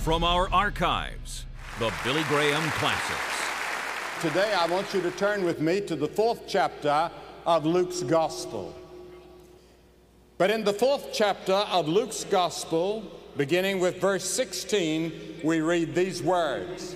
from our archives, the Billy Graham Classics. Today I want you to turn with me to the 4th chapter of Luke's Gospel. But in the 4th chapter of Luke's Gospel, beginning with verse 16, we read these words.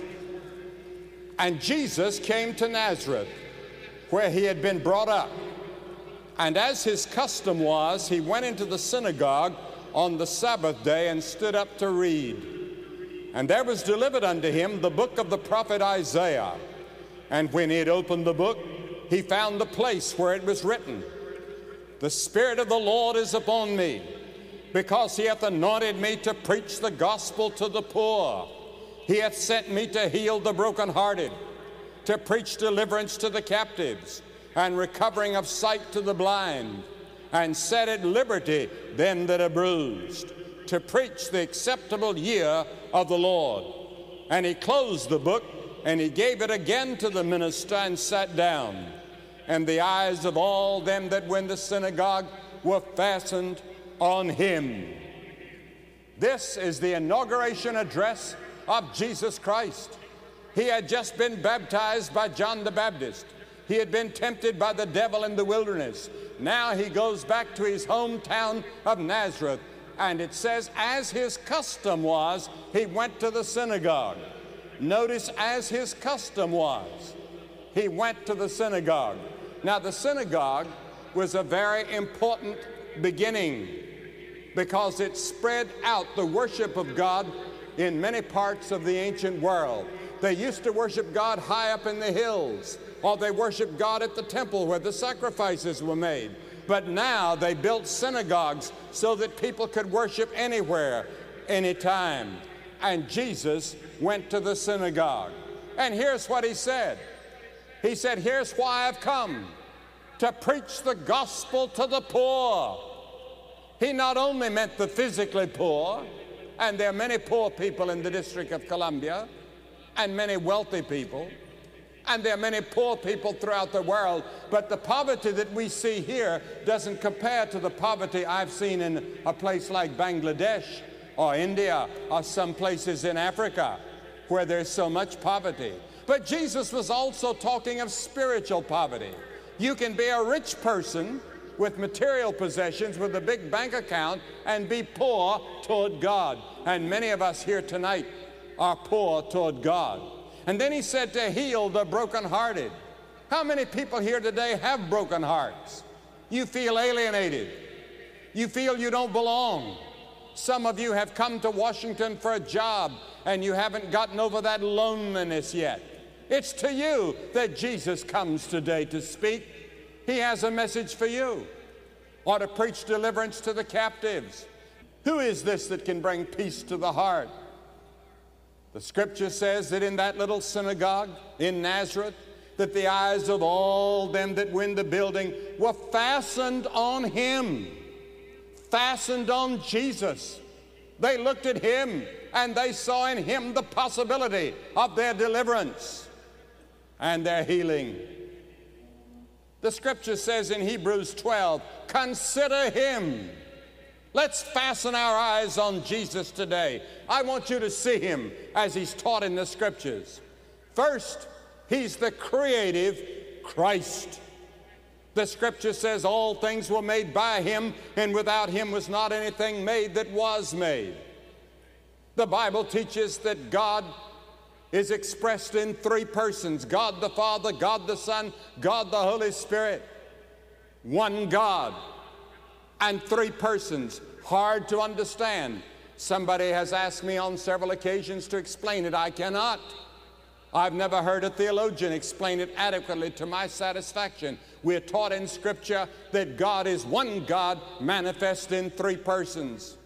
And Jesus came to Nazareth, where he had been brought up. And as his custom was, he went into the synagogue on the Sabbath day and stood up to read. And there was delivered unto him the book of the prophet Isaiah. And when he had opened the book, he found the place where it was written, The Spirit of the Lord is upon me, because he hath anointed me to preach the gospel to the poor. He hath sent me to heal the brokenhearted, to preach deliverance to the captives, and recovering of sight to the blind, and set at liberty them that are bruised, to preach the acceptable year of the Lord. And he closed the book, and he gave it again to the minister, and sat down. And the eyes of all them that were in the synagogue were fastened on him. This is the inauguration address of Jesus Christ. He had just been baptized by John the Baptist. He had been tempted by the devil in the wilderness. Now he goes back to his hometown of Nazareth, and it says, as his custom was, he went to the synagogue. Notice, as his custom was, he went to the synagogue. Now, the synagogue was a very important beginning because it spread out the worship of God in many parts of the ancient world. They used to worship God high up in the hills, or they worshiped God at the temple where the sacrifices were made. But now they built synagogues so that people could worship anywhere, anytime. And Jesus went to the synagogue. And here's what he said. He said, here's why I've come, to preach the gospel to the poor. He not only meant the physically poor, and there are many poor people in the District of Columbia, and many wealthy people, and there are many poor people throughout the world, but the poverty that we see here doesn't compare to the poverty I've seen in a place like Bangladesh or India or some places in Africa where there's so much poverty. But Jesus was also talking of spiritual poverty. You can be a rich person with material possessions, with a big bank account, and be poor toward God. And many of us here tonight are poor toward God. And then he said to heal the brokenhearted. How many people here today have broken hearts? You feel alienated. You feel you don't belong. Some of you have come to Washington for a job, and you haven't gotten over that loneliness yet. It's to you that Jesus comes today to speak. He has a message for you, or to preach deliverance to the captives. Who is this that can bring peace to the heart? The scripture says that in that little synagogue in Nazareth, that the eyes of all them that were in the building were fastened on him, fastened on Jesus. They looked at him, and they saw in him the possibility of their deliverance and their healing. The scripture says in Hebrews 12, consider him. Let's fasten our eyes on Jesus today. I want you to see him as he's taught in the scriptures. First, he's the creative Christ. The scripture says all things were made by him, and without him was not anything made that was made. The Bible teaches that God is expressed in three persons: God the Father, God the Son, God the Holy Spirit. One God and three persons. Hard to understand. Somebody has asked me on several occasions to explain it. I cannot. I've never heard a theologian explain it adequately to my satisfaction. We're taught in Scripture that God is one God manifest in three persons.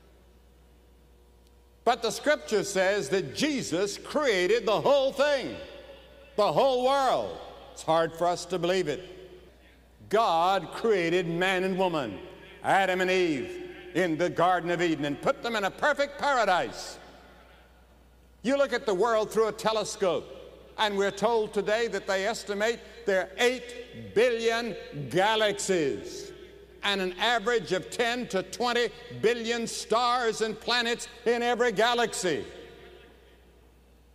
But the Scripture says that Jesus created the whole thing, the whole world. It's hard for us to believe it. God created man and woman, Adam and Eve, in the Garden of Eden, and put them in a perfect paradise. You look at the world through a telescope, and we're told today that they estimate there are 8 billion galaxies and an average of 10 to 20 billion stars and planets in every galaxy.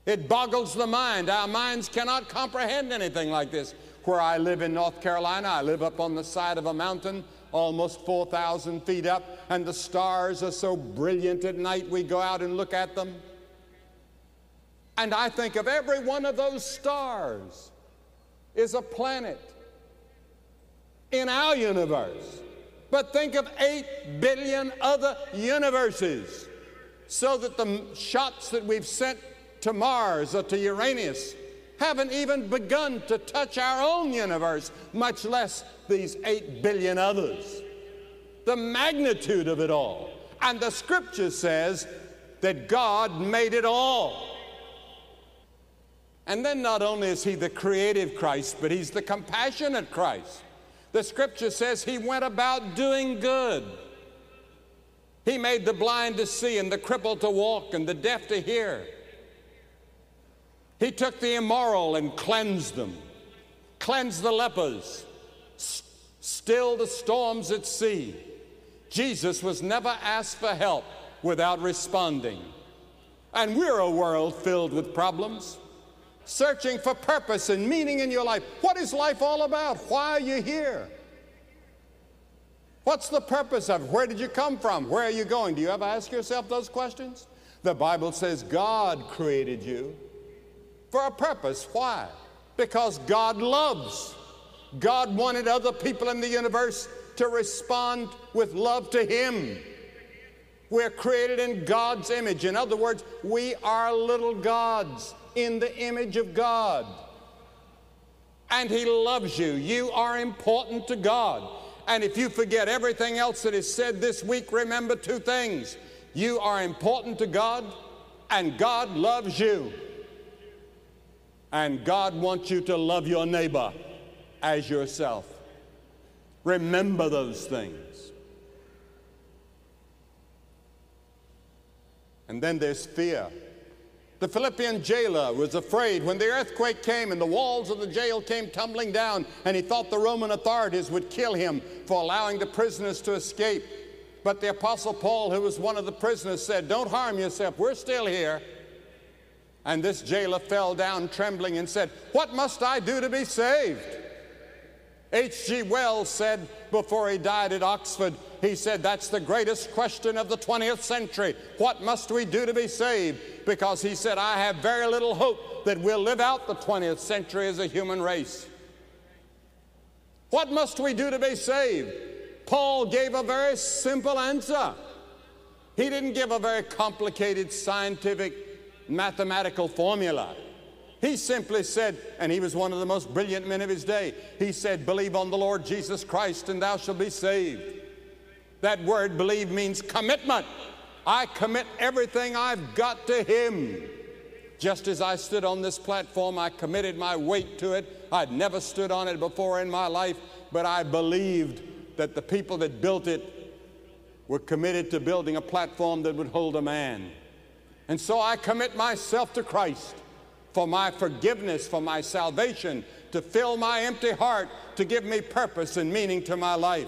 It boggles the mind. Our minds cannot comprehend anything like this. Where I live in North Carolina, I live up on the side of a mountain, almost 4,000 feet up, and the stars are so brilliant at night we go out and look at them. And I think of every one of those stars is a planet in our universe. But think of 8 billion other universes, so that the shots that we've sent to Mars or to Uranus haven't even begun to touch our own universe, much less these 8 billion others. The magnitude of it all. And the Scripture says that God made it all. And then not only is He the creative Christ, but He's the compassionate Christ. The Scripture says He went about doing good. He made the blind to see and the crippled to walk and the deaf to hear. He took the immoral and cleansed them, cleansed the lepers, stilled the storms at sea. Jesus was never asked for help without responding. And we're a world filled with problems, searching for purpose and meaning in your life. What is life all about? Why are you here? What's the purpose of it? Where did you come from? Where are you going? Do you ever ask yourself those questions? The Bible says God created you for a purpose. Why? Because God loves. God wanted other people in the universe to respond with love to Him. We're created in God's image. In other words, we are little gods in the image of God. And He loves you. You are important to God. And if you forget everything else that is said this week, remember 2 things. You are important to God, and God loves you. And God wants you to love your neighbor as yourself. Remember those things. And then there's fear. The Philippian jailer was afraid when the earthquake came and the walls of the jail came tumbling down, and he thought the Roman authorities would kill him for allowing the prisoners to escape. But the Apostle Paul, who was one of the prisoners, said, "Don't harm yourself. We're still here." And this jailer fell down trembling and said, "What must I do to be saved?" H.G. Wells said before he died at Oxford, he said, that's the greatest question of the 20th century. What must we do to be saved? Because he said, I have very little hope that we'll live out the 20th century as a human race. What must we do to be saved? Paul gave a very simple answer. He didn't give a very complicated scientific mathematical formula. He simply said, and he was one of the most brilliant men of his day, he said, believe on the Lord Jesus Christ and thou shalt be saved. That word believe means commitment. I commit everything I've got to Him. Just as I stood on this platform, I committed my weight to it. I'd never stood on it before in my life, but I believed that the people that built it were committed to building a platform that would hold a man. And so I commit myself to Christ for my forgiveness, for my salvation, to fill my empty heart, to give me purpose and meaning to my life.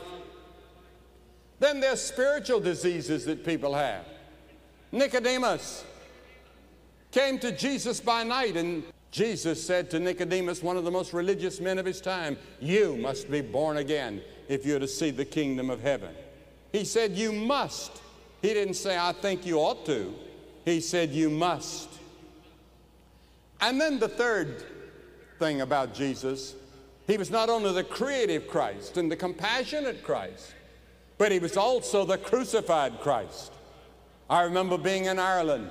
Then there's spiritual diseases that people have. Nicodemus came to Jesus by night, and Jesus said to Nicodemus, one of the most religious men of his time, you must be born again if you're to see the kingdom of heaven. He said, you must. He didn't say, I think you ought to. He said, you must. And then the third thing about Jesus, he was not only the creative Christ and the compassionate Christ, but he was also the crucified Christ. I remember being in Ireland,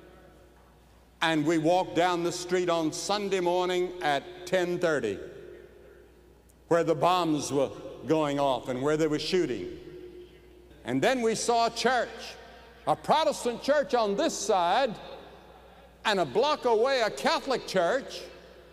and we walked down the street on Sunday morning at 10:30, where the bombs were going off and where they were shooting. And then we saw a church, a Protestant church on this side, and a block away a Catholic church,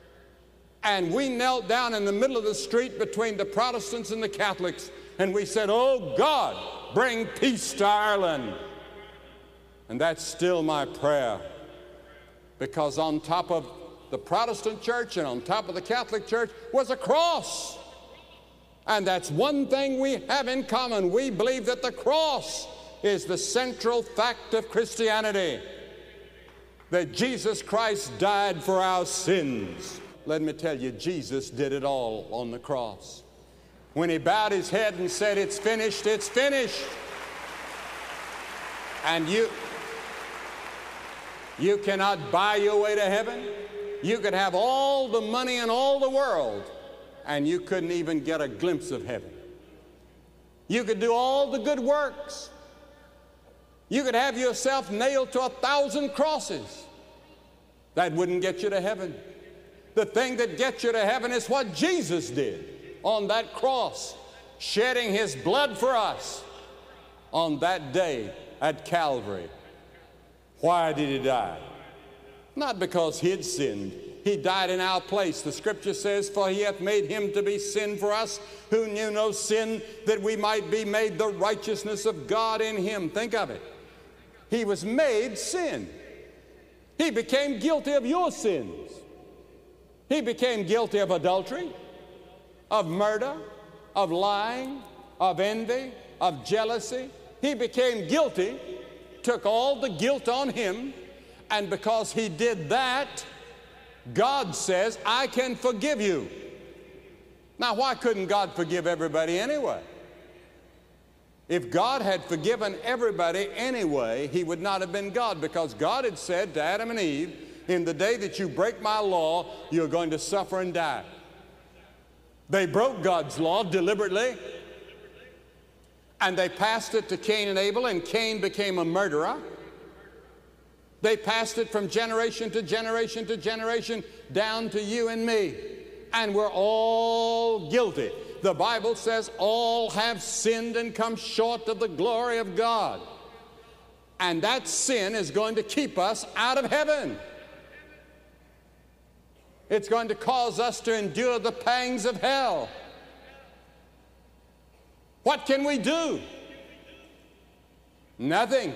and we knelt down in the middle of the street between the Protestants and the Catholics, and we said, oh God, bring peace to Ireland. And that's still my prayer, because on top of the Protestant church and on top of the Catholic church was a cross. And that's one thing we have in common. We believe that the cross is the central fact of Christianity. that Jesus Christ died for our sins. Let me tell you, Jesus did it all on the cross. When he bowed his head and said, "It's finished, it's finished." And you cannot buy your way to heaven. You could have all the money in all the world, and you couldn't even get a glimpse of heaven. You could do all the good works. You could have yourself nailed to 1,000 crosses. That wouldn't get you to heaven. The thing that gets you to heaven is what Jesus did on that cross, shedding his blood for us on that day at Calvary. Why did he die? Not because he had sinned. He died in our place. The scripture says, "For he hath made him to be sin for us, who knew no sin, that we might be made the righteousness of God in him." Think of it. He was made sin. He became guilty of your sins. He became guilty of adultery, of murder, of lying, of envy, of jealousy. He became guilty, took all the guilt on him, and because he did that, God says, "I can forgive you." Now, why couldn't God forgive everybody anyway? If God had forgiven everybody anyway, he would not have been God, because God had said to Adam and Eve, "In the day that you break my law, you're going to suffer and die." They broke God's law deliberately, and they passed it to Cain and Abel, and Cain became a murderer. They passed it from generation to generation to generation down to you and me, and we're all guilty. The Bible says all have sinned and come short of the glory of God. And that sin is going to keep us out of heaven. It's going to cause us to endure the pangs of hell. What can we do? Nothing.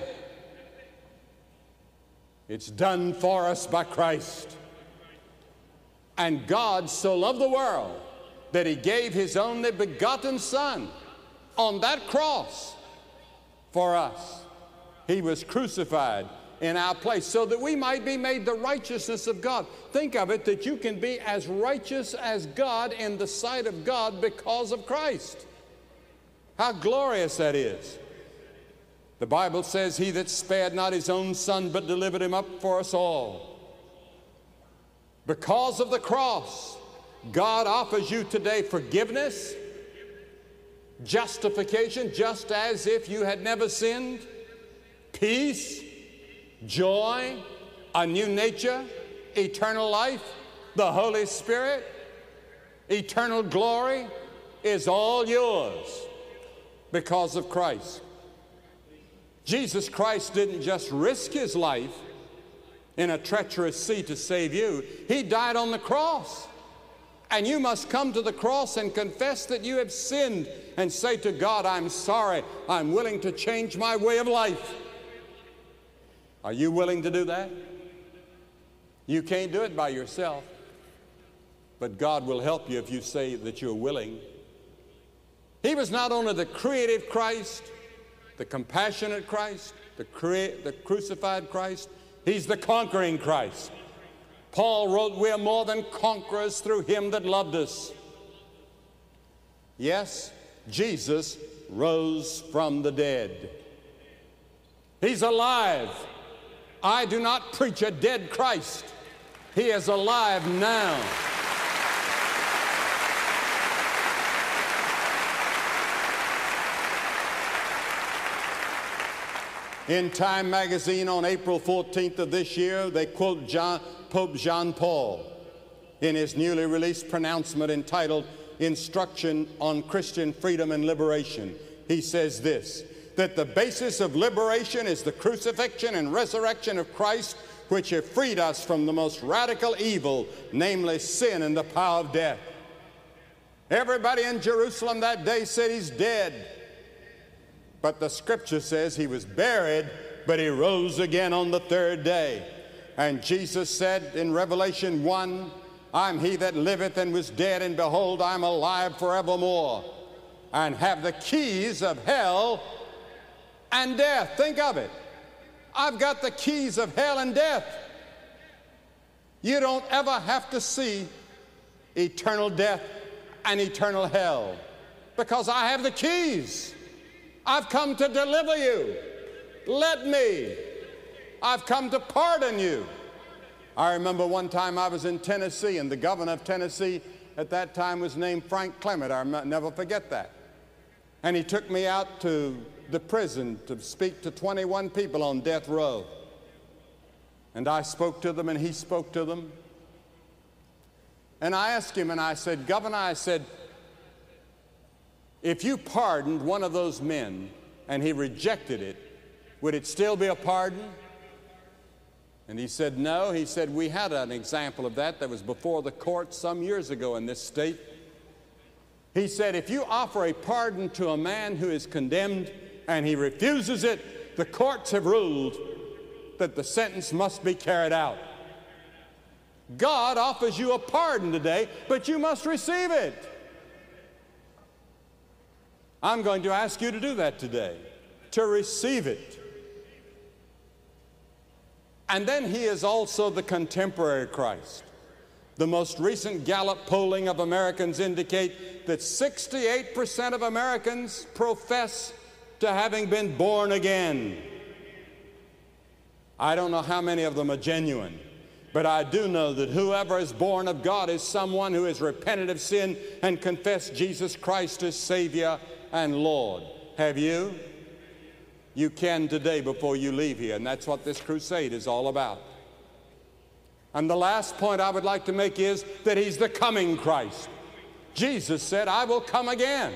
It's done for us by Christ. And God so loved the world that he gave his only begotten Son on that cross for us. He was crucified in our place so that we might be made the righteousness of God. Think of it, that you can be as righteous as God in the sight of God because of Christ. How glorious that is. The Bible says, "He that spared not his own Son, but delivered him up for us all." Because of the cross, God offers you today forgiveness, justification, just as if you had never sinned, peace, joy, a new nature, eternal life, the Holy Spirit, eternal glory is all yours because of Christ. Jesus Christ didn't just risk his life in a treacherous sea to save you. He died on the cross. And you must come to the cross and confess that you have sinned and say to God, "I'm sorry. I'm willing to change my way of life." Are you willing to do that? You can't do it by yourself, but God will help you if you say that you're willing. He was not only the creative Christ, the compassionate Christ, the crucified Christ, he's the conquering Christ. Paul wrote, "We are more than conquerors through him that loved us." Yes, Jesus rose from the dead. He's alive. I do not preach a dead Christ. He is alive now. In Time magazine on April 14th of this year, they quote Pope John Paul in his newly released pronouncement entitled Instruction on Christian Freedom and Liberation. He says this, that the basis of liberation is the crucifixion and resurrection of Christ, which have freed us from the most radical evil, namely sin and the power of death. Everybody in Jerusalem that day said he's dead. But the scripture says he was buried, but he rose again on the third day. And Jesus said in Revelation 1, I'm he that liveth and was dead, and behold, I'm alive forevermore, and have the keys of hell and death. Think of it. I've got the keys of hell and death. You don't ever have to see eternal death and eternal hell, because I have the keys. I've come to deliver you. Let me. I've come to pardon you. I remember one time I was in Tennessee, and the governor of Tennessee at that time was named Frank Clement. I'll never forget that. And he took me out to the prison to speak to 21 people on death row. And I spoke to them, and he spoke to them. And I asked him, and I said, Governor, I said, if you pardoned one of those men and he rejected it, would it still be a pardon? And he said, no. He said, we had an example of that was before the court some years ago in this state. He said, if you offer a pardon to a man who is condemned and he refuses it, the courts have ruled that the sentence must be carried out. God offers you a pardon today, but you must receive it. I'm going to ask you to do that today, to receive it. And then he is also the contemporary Christ. The most recent Gallup polling of Americans indicate that 68% of Americans profess to having been born again. I don't know how many of them are genuine, but I do know that whoever is born of God is someone who has repented of sin and confessed Jesus Christ as Savior and Lord. Have you? You can today before you leave here, and that's what this crusade is all about. And the last point I would like to make is that he's the coming Christ. Jesus said, I will come again.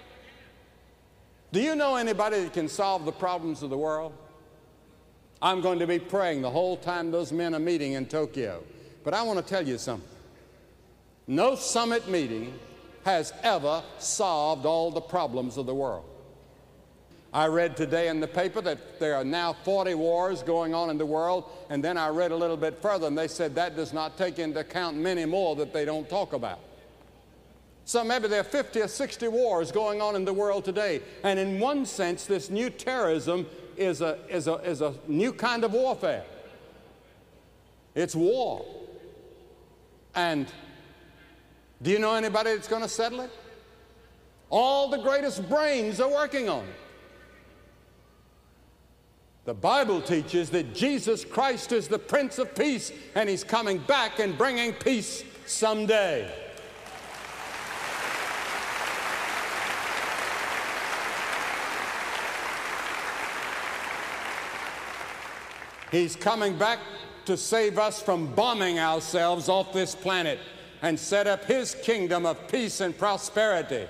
Do you know anybody that can solve the problems of the world? I'm going to be praying the whole time those men are meeting in Tokyo. But I want to tell you something. No summit meeting has ever solved all the problems of the world. I read today in the paper that there are now 40 wars going on in the world, and then I read a little bit further, and they said that does not take into account many more that they don't talk about. So maybe there are 50 or 60 wars going on in the world today, and in one sense, this new terrorism is a new kind of warfare. It's war. And do you know anybody that's going to settle it? All the greatest brains are working on it. The Bible teaches that Jesus Christ is the Prince of Peace, and he's coming back and bringing peace someday. He's coming back to save us from bombing ourselves off this planet and set up his kingdom of peace and prosperity.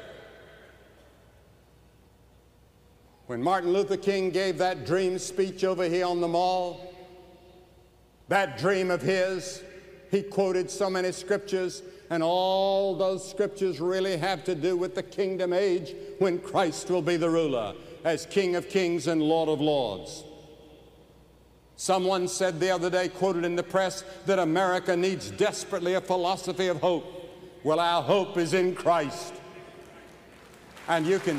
When Martin Luther King gave that dream speech over here on the Mall, that dream of his, he quoted so many scriptures, and all those scriptures really have to do with the kingdom age when Christ will be the ruler as King of Kings and Lord of Lords. Someone said the other day, quoted in the press, that America needs desperately a philosophy of hope. Well, our hope is in Christ. And you can...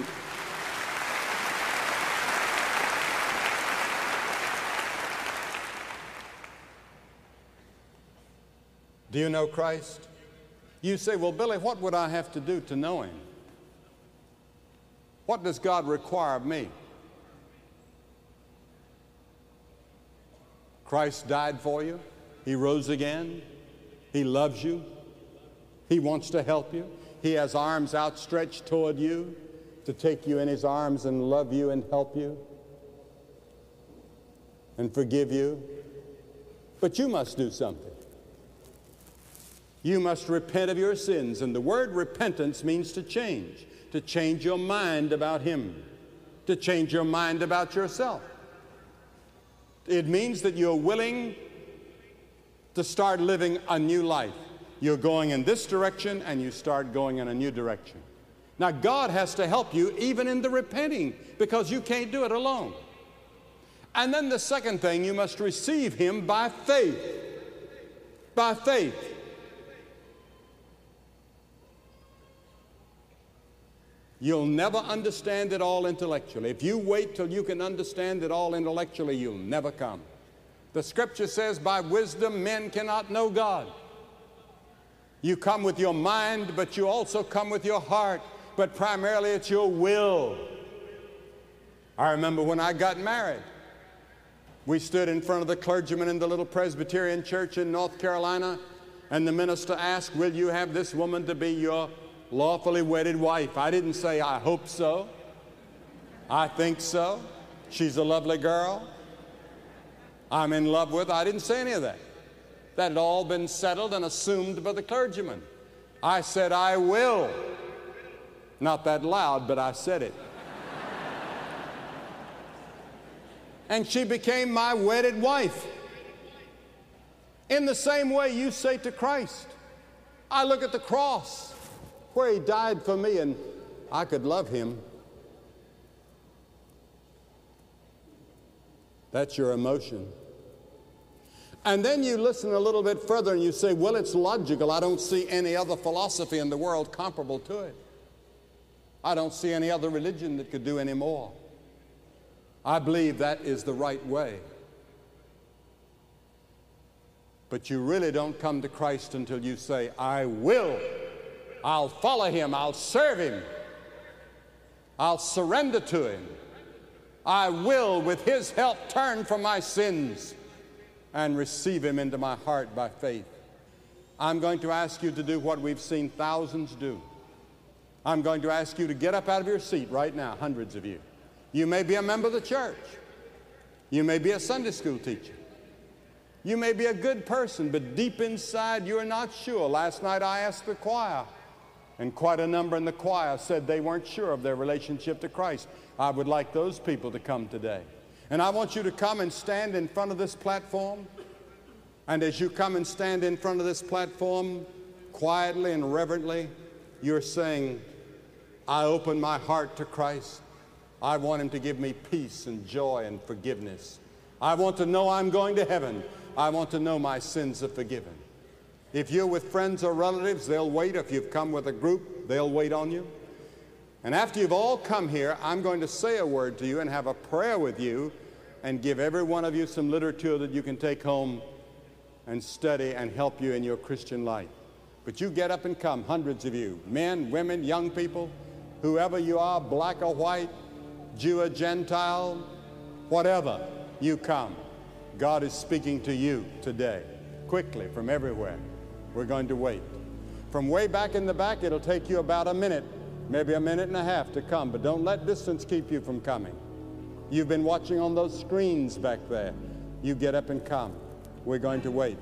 Do you know Christ? You say, well, Billy, what would I have to do to know him? What does God require of me? Christ died for you. He rose again. He loves you. He wants to help you. He has arms outstretched toward you to take you in his arms and love you and help you and forgive you. But you must do something. You must repent of your sins. And the word repentance means to change your mind about him, to change your mind about yourself. It means that you're willing to start living a new life. You're going in this direction and you start going in a new direction. Now, God has to help you even in the repenting, because you can't do it alone. And then the second thing, you must receive him by faith. By faith. You'll never understand it all intellectually. If you wait till you can understand it all intellectually, you'll never come. The Scripture says, by wisdom men cannot know God. You come with your mind, but you also come with your heart. But primarily it's your will. I remember when I got married, we stood in front of the clergyman in the little Presbyterian church in North Carolina, and the minister asked, will you have this woman to be your lawfully wedded wife? I didn't say, I hope so. I think so. She's a lovely girl. I'm in love with her. I didn't say any of that. That had all been settled and assumed by the clergyman. I said, I will. Not that loud, but I said it. And she became my wedded wife. In the same way you say to Christ, I look at the cross where he died for me and I could love him. That's your emotion. And then you listen a little bit further and you say, well, it's logical. I don't see any other philosophy in the world comparable to it. I don't see any other religion that could do any more. I believe that is the right way. But you really don't come to Christ until you say, I will. I'll follow him. I'll serve him. I'll surrender to him. I will, with his help, turn from my sins and receive him into my heart by faith. I'm going to ask you to do what we've seen thousands do. I'm going to ask you to get up out of your seat right now, hundreds of you. You may be a member of the church. You may be a Sunday school teacher. You may be a good person, but deep inside you're not sure. Last night I asked the choir, and quite a number in the choir said they weren't sure of their relationship to Christ. I would like those people to come today. And I want you to come and stand in front of this platform. And as you come and stand in front of this platform, quietly and reverently, you're saying, I open my heart to Christ. I want him to give me peace and joy and forgiveness. I want to know I'm going to heaven. I want to know my sins are forgiven. If you're with friends or relatives, they'll wait. If you've come with a group, they'll wait on you. And after you've all come here, I'm going to say a word to you and have a prayer with you and give every one of you some literature that you can take home and study and help you in your Christian life. But you get up and come, hundreds of you, men, women, young people, whoever you are, black or white, Jew or Gentile, whatever, you come. God is speaking to you today, quickly, from everywhere. We're going to wait. From way back in the back, it'll take you about a minute, maybe a minute and a half to come, but don't let distance keep you from coming. You've been watching on those screens back there. You get up and come. We're going to wait.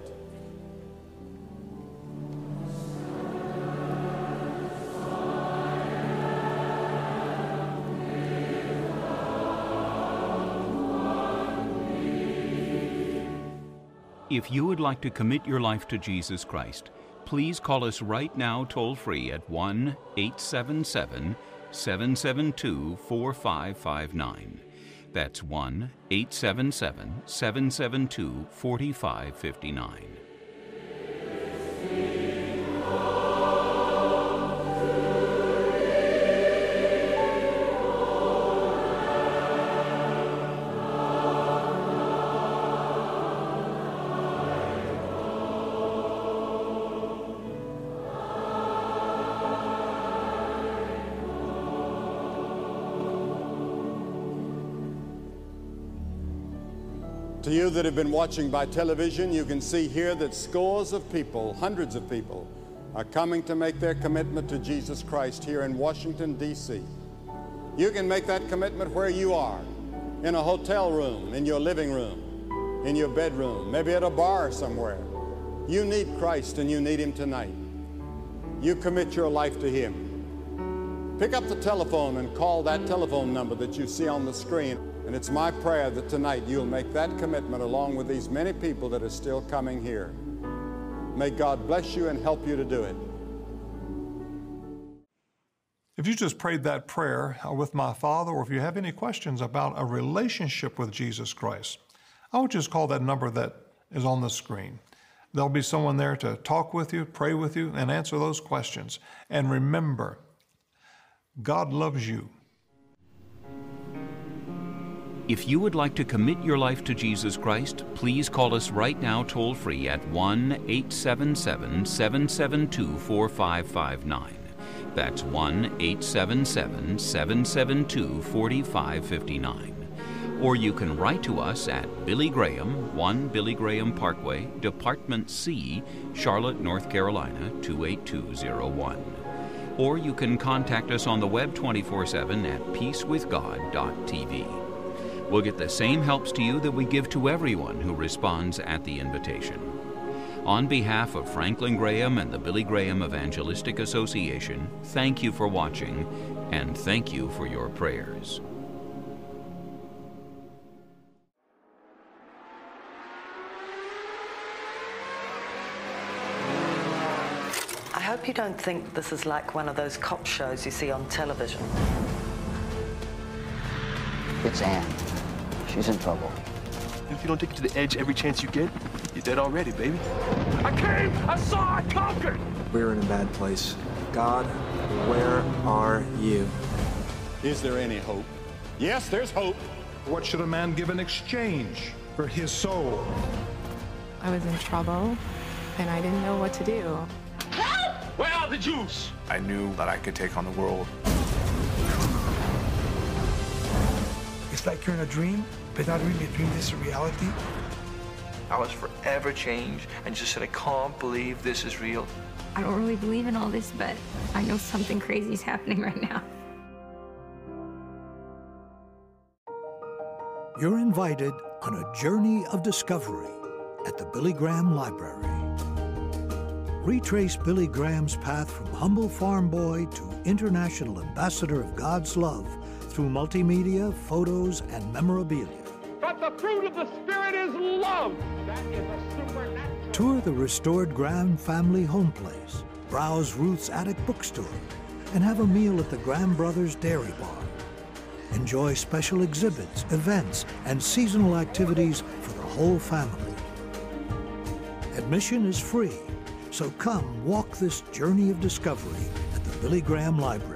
If you would like to commit your life to Jesus Christ, please call us right now toll-free at 1-877-772-4559. That's 1-877-772-4559. To you that have been watching by television, you can see here that scores of people, hundreds of people, are coming to make their commitment to Jesus Christ here in Washington, D.C. You can make that commitment where you are, in a hotel room, in your living room, in your bedroom, maybe at a bar somewhere. You need Christ and you need him tonight. You commit your life to him. Pick up the telephone and call that telephone number that you see on the screen. And it's my prayer that tonight you'll make that commitment along with these many people that are still coming here. May God bless you and help you to do it. If you just prayed that prayer with my Father, or if you have any questions about a relationship with Jesus Christ, I would just call that number that is on the screen. There'll be someone there to talk with you, pray with you, and answer those questions. And remember, God loves you. If you would like to commit your life to Jesus Christ, please call us right now toll-free at 1-877-772-4559. That's 1-877-772-4559. Or you can write to us at Billy Graham, 1 Billy Graham Parkway, Department C, Charlotte, North Carolina, 28201. Or you can contact us on the web 24/7 at peacewithgod.tv. We'll get the same helps to you that we give to everyone who responds at the invitation. On behalf of Franklin Graham and the Billy Graham Evangelistic Association, thank you for watching, and thank you for your prayers. I hope you don't think this is like one of those cop shows you see on television. It's Anne. She's in trouble. If you don't take it to the edge every chance you get, you're dead already, baby. I came, I saw, I conquered! We're in a bad place. God, where are you? Is there any hope? Yes, there's hope. What should a man give in exchange for his soul? I was in trouble, and I didn't know what to do. Where are the Jews? I knew that I could take on the world. It's like you're in a dream, but not really a dream, this is a reality. I was forever changed and just said, I can't believe this is real. I don't really believe in all this, but I know something crazy is happening right now. You're invited on a journey of discovery at the Billy Graham Library. Retrace Billy Graham's path from humble farm boy to international ambassador of God's love through multimedia, photos, and memorabilia. But the fruit of the Spirit is love. That is a supernatural. Tour the restored Graham family home place, browse Ruth's attic bookstore, and have a meal at the Graham Brothers Dairy Bar. Enjoy special exhibits, events, and seasonal activities for the whole family. Admission is free, so come walk this journey of discovery at the Billy Graham Library.